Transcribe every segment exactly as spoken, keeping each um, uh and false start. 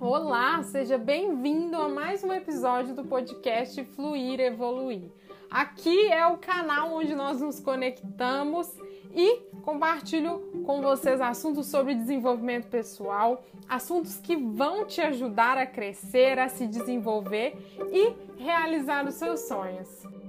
Olá, seja bem-vindo a mais um episódio do podcast Fluir Evoluir. Aqui é o canal onde nós nos conectamos e compartilho com vocês assuntos sobre desenvolvimento pessoal, assuntos que vão te ajudar a crescer, a se desenvolver e realizar os seus sonhos.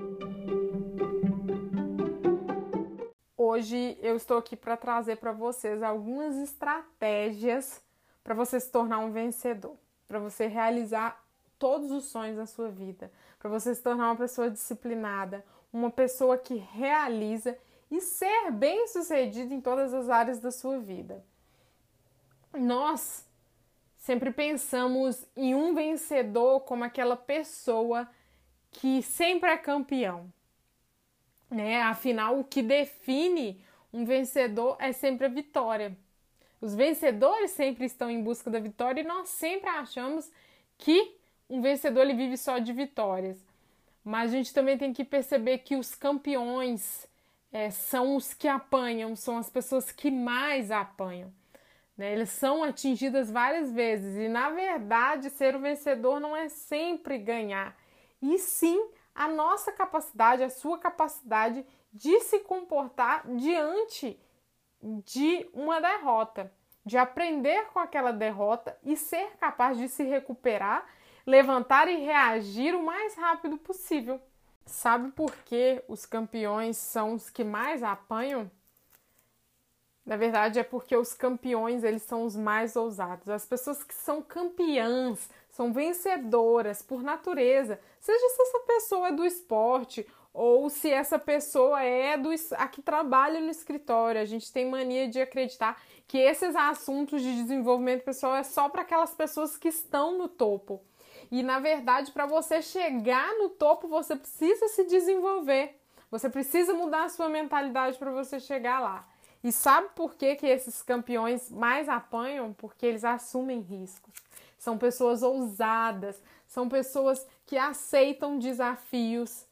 Hoje eu estou aqui para trazer para vocês algumas estratégias para você se tornar um vencedor, para você realizar todos os sonhos da sua vida, para você se tornar uma pessoa disciplinada, uma pessoa que realiza e ser bem-sucedido em todas as áreas da sua vida. Nós sempre pensamos em um vencedor como aquela pessoa que sempre é campeão, né? Afinal, o que define um vencedor é sempre a vitória. Os vencedores sempre estão em busca da vitória e nós sempre achamos que um vencedor ele vive só de vitórias. Mas a gente também tem que perceber que os campeões é, são os que apanham, são as pessoas que mais apanham, né? Eles são atingidas várias vezes e, na verdade, ser o vencedor não é sempre ganhar, e sim a nossa capacidade, a sua capacidade de se comportar diante de uma derrota, de aprender com aquela derrota e ser capaz de se recuperar, levantar e reagir o mais rápido possível. Sabe por que os campeões são os que mais apanham? Na verdade, é porque os campeões eles são os mais ousados. As pessoas que são campeãs, são vencedoras por natureza, seja se essa pessoa é do esporte ou se essa pessoa é do, a que trabalha no escritório. A gente tem mania de acreditar que esses assuntos de desenvolvimento pessoal é só para aquelas pessoas que estão no topo. E, na verdade, para você chegar no topo, você precisa se desenvolver. Você precisa mudar a sua mentalidade para você chegar lá. E sabe por que, que esses campeões mais apanham? Porque eles assumem riscos. São pessoas ousadas, são pessoas que aceitam desafios,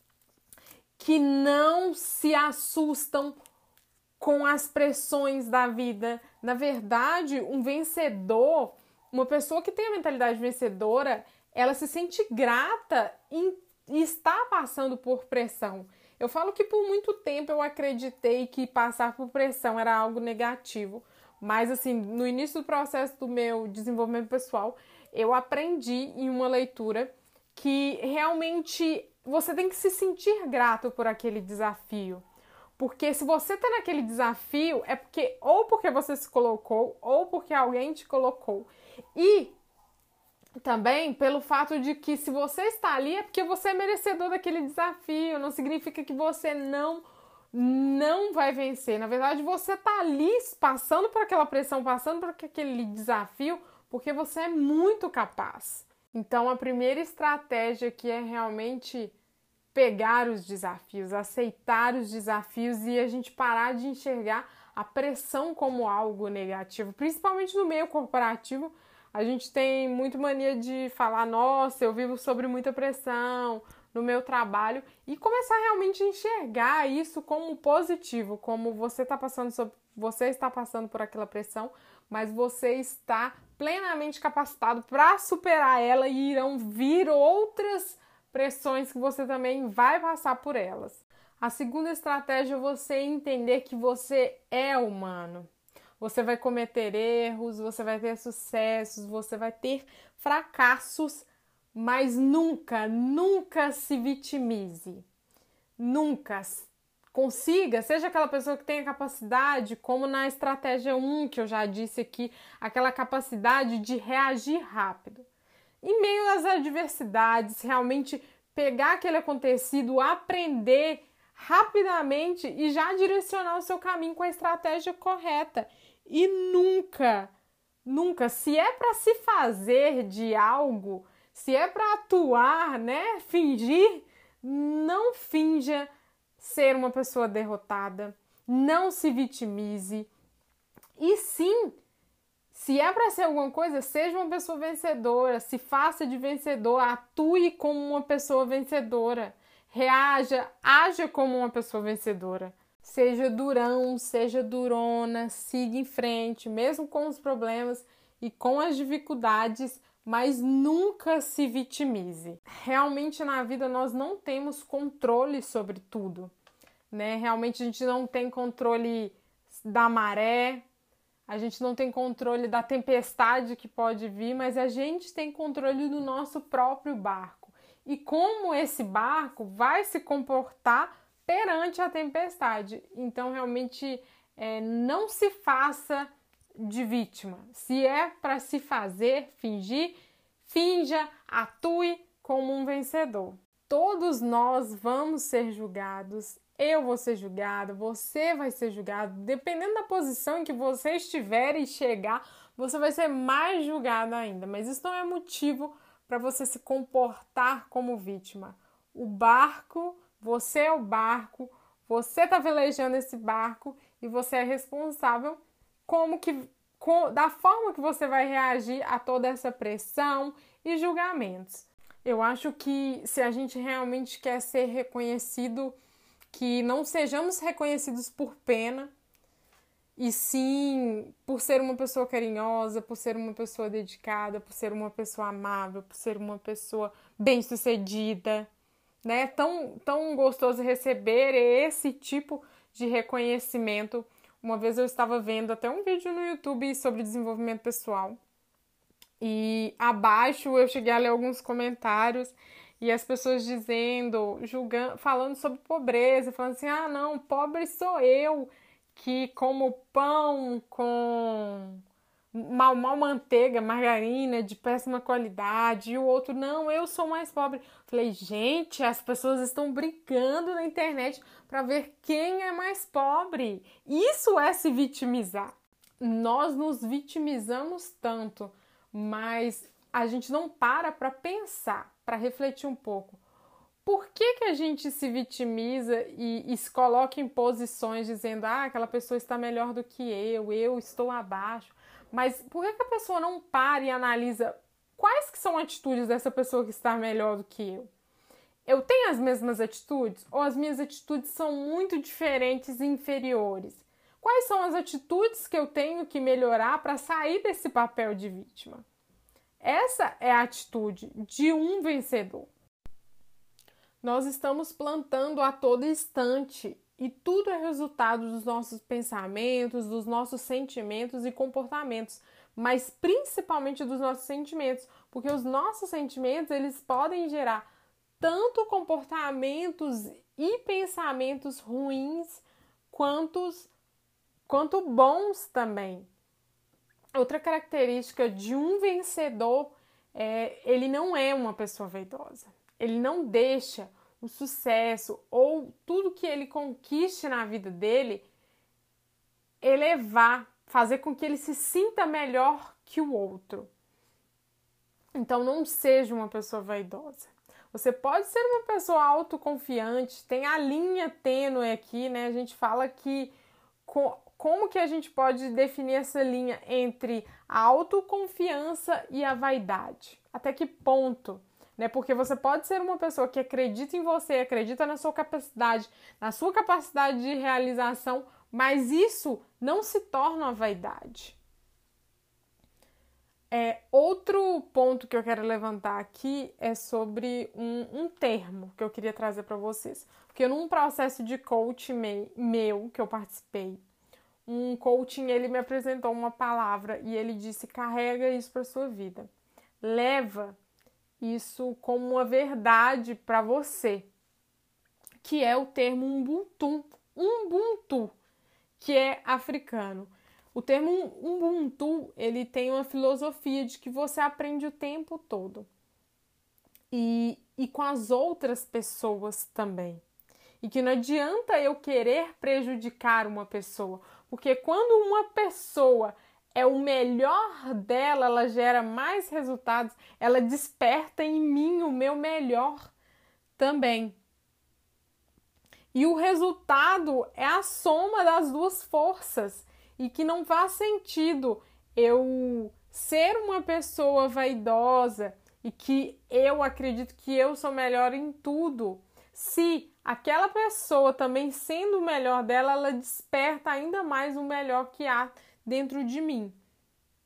que não se assustam com as pressões da vida. Na verdade, um vencedor, uma pessoa que tem a mentalidade vencedora, ela se sente grata em estar passando por pressão. Eu falo que por muito tempo eu acreditei que passar por pressão era algo negativo, mas assim, no início do processo do meu desenvolvimento pessoal, eu aprendi em uma leitura que realmente você tem que se sentir grato por aquele desafio. Porque se você está naquele desafio, é porque ou porque você se colocou, ou porque alguém te colocou. E também pelo fato de que se você está ali, é porque você é merecedor daquele desafio. Não significa que você não, não vai vencer. Na verdade, você está ali passando por aquela pressão, passando por aquele desafio, porque você é muito capaz. Então, a primeira estratégia que é realmente pegar os desafios, aceitar os desafios e a gente parar de enxergar a pressão como algo negativo, principalmente no meio corporativo. A gente tem muito mania de falar, nossa, eu vivo sob muita pressão no meu trabalho, e começar realmente a enxergar isso como positivo, como você está passando sobre, você está passando por aquela pressão, mas você está plenamente capacitado para superar ela e irão vir outras pressões que você também vai passar por elas. A segunda estratégia é você entender que você é humano. Você vai cometer erros, você vai ter sucessos, você vai ter fracassos, mas nunca, nunca se vitimize. Nunca consiga, seja aquela pessoa que tem a capacidade, como na estratégia um, que eu já disse aqui, aquela capacidade de reagir rápido. Em meio às adversidades, realmente pegar aquele acontecido, aprender rapidamente e já direcionar o seu caminho com a estratégia correta. E nunca, nunca, se é para se fazer de algo, se é para atuar, né, fingir, não finja ser uma pessoa derrotada, não se vitimize. E sim, se é para ser alguma coisa, seja uma pessoa vencedora, se faça de vencedor, atue como uma pessoa vencedora, reaja, haja como uma pessoa vencedora. Seja durão, seja durona, siga em frente, mesmo com os problemas, e com as dificuldades, mas nunca se vitimize. Realmente na vida nós não temos controle sobre tudo, né? Realmente a gente não tem controle da maré, a gente não tem controle da tempestade que pode vir, mas a gente tem controle do nosso próprio barco. E como esse barco vai se comportar perante a tempestade. Então, realmente, é, não se faça de vítima. Se é para se fazer, fingir, finja, atue como um vencedor. Todos nós vamos ser julgados. Eu vou ser julgado, você vai ser julgado. Dependendo da posição em que você estiver e chegar, você vai ser mais julgado ainda. Mas isso não é motivo para você se comportar como vítima. O barco, você é o barco, você está velejando esse barco e você é responsável como que, com, da forma que você vai reagir a toda essa pressão e julgamentos. Eu acho que se a gente realmente quer ser reconhecido, que não sejamos reconhecidos por pena, e sim por ser uma pessoa carinhosa, por ser uma pessoa dedicada, por ser uma pessoa amável, por ser uma pessoa bem-sucedida, né? Tão, tão gostoso receber esse tipo de reconhecimento. Uma vez eu estava vendo até um vídeo no YouTube sobre desenvolvimento pessoal, e abaixo eu cheguei a ler alguns comentários e as pessoas dizendo, julgando, falando sobre pobreza, falando assim, ah não, pobre sou eu, que como pão com mal, mal manteiga, margarina de péssima qualidade, e o outro, não, eu sou mais pobre. Falei, gente, as pessoas estão brigando na internet para ver quem é mais pobre. Isso é se vitimizar. Nós nos vitimizamos tanto, mas a gente não para para pensar, para refletir um pouco. Por que que a gente se vitimiza e, e se coloca em posições dizendo, ah, aquela pessoa está melhor do que eu, eu estou abaixo. Mas por que que a pessoa não para e analisa quais que são atitudes dessa pessoa que está melhor do que eu? Eu tenho as mesmas atitudes ou as minhas atitudes são muito diferentes e inferiores? Quais são as atitudes que eu tenho que melhorar para sair desse papel de vítima? Essa é a atitude de um vencedor. Nós estamos plantando a todo instante e tudo é resultado dos nossos pensamentos, dos nossos sentimentos e comportamentos, mas principalmente dos nossos sentimentos, porque os nossos sentimentos eles podem gerar tanto comportamentos e pensamentos ruins quanto, quanto bons também. Outra característica de um vencedor é ele não é uma pessoa vaidosa. Ele não deixa o sucesso ou tudo que ele conquiste na vida dele elevar, fazer com que ele se sinta melhor que o outro. Então não seja uma pessoa vaidosa. Você pode ser uma pessoa autoconfiante, tem a linha tênue aqui, né? A gente fala que como que a gente pode definir essa linha entre a autoconfiança e a vaidade? Até que ponto? Né? Porque você pode ser uma pessoa que acredita em você, acredita na sua capacidade, na sua capacidade de realização, mas isso não se torna uma vaidade. É, outro ponto que eu quero levantar aqui é sobre um, um termo que eu queria trazer para vocês. Porque num processo de coaching me, meu que eu participei, um coaching ele me apresentou uma palavra e ele disse, carrega isso para sua vida. Leva isso como uma verdade para você, que é o termo Ubuntu, Ubuntu, que é africano. O termo Ubuntu, ele tem uma filosofia de que você aprende o tempo todo e, e com as outras pessoas também. E que não adianta eu querer prejudicar uma pessoa, porque quando uma pessoa é o melhor dela, ela gera mais resultados, ela desperta em mim o meu melhor também. E o resultado é a soma das duas forças. E que não faz sentido eu ser uma pessoa vaidosa e que eu acredito que eu sou melhor em tudo, se aquela pessoa também sendo o melhor dela, ela desperta ainda mais o melhor que há dentro de mim.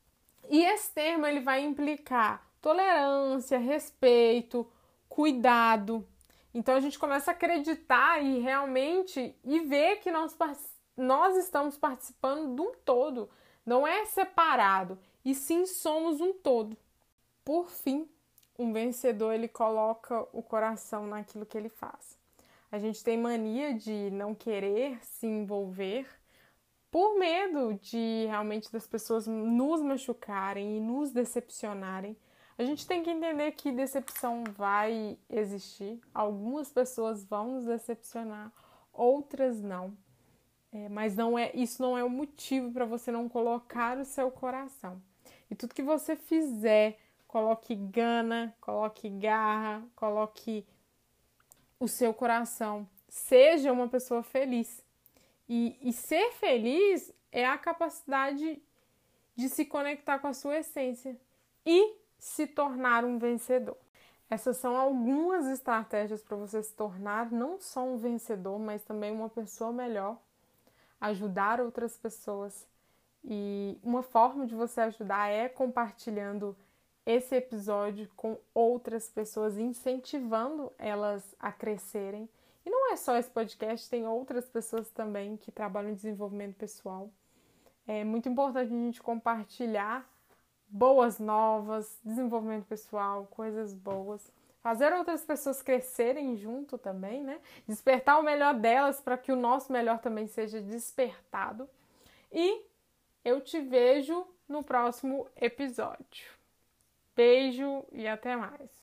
E esse termo ele vai implicar tolerância, respeito, cuidado. Então a gente começa a acreditar e realmente e ver que nós, nós estamos participando de um todo. Não é separado, e sim somos um todo. Por fim, um vencedor ele coloca o coração naquilo que ele faz. A gente tem mania de não querer se envolver por medo de realmente das pessoas nos machucarem e nos decepcionarem. A gente tem que entender que decepção vai existir. Algumas pessoas vão nos decepcionar, outras não. É, mas não é, isso não é o motivo para você não colocar o seu coração. E tudo que você fizer, coloque gana, coloque garra, coloque o seu coração. Seja uma pessoa feliz. E, e ser feliz é a capacidade de se conectar com a sua essência e se tornar um vencedor. Essas são algumas estratégias para você se tornar não só um vencedor, mas também uma pessoa melhor, ajudar outras pessoas. E uma forma de você ajudar é compartilhando esse episódio com outras pessoas, incentivando elas a crescerem. E não é só esse podcast, tem outras pessoas também que trabalham em desenvolvimento pessoal. É muito importante a gente compartilhar boas novas, desenvolvimento pessoal, coisas boas. Fazer outras pessoas crescerem junto também, né? Despertar o melhor delas para que o nosso melhor também seja despertado. E eu te vejo no próximo episódio. Beijo e até mais.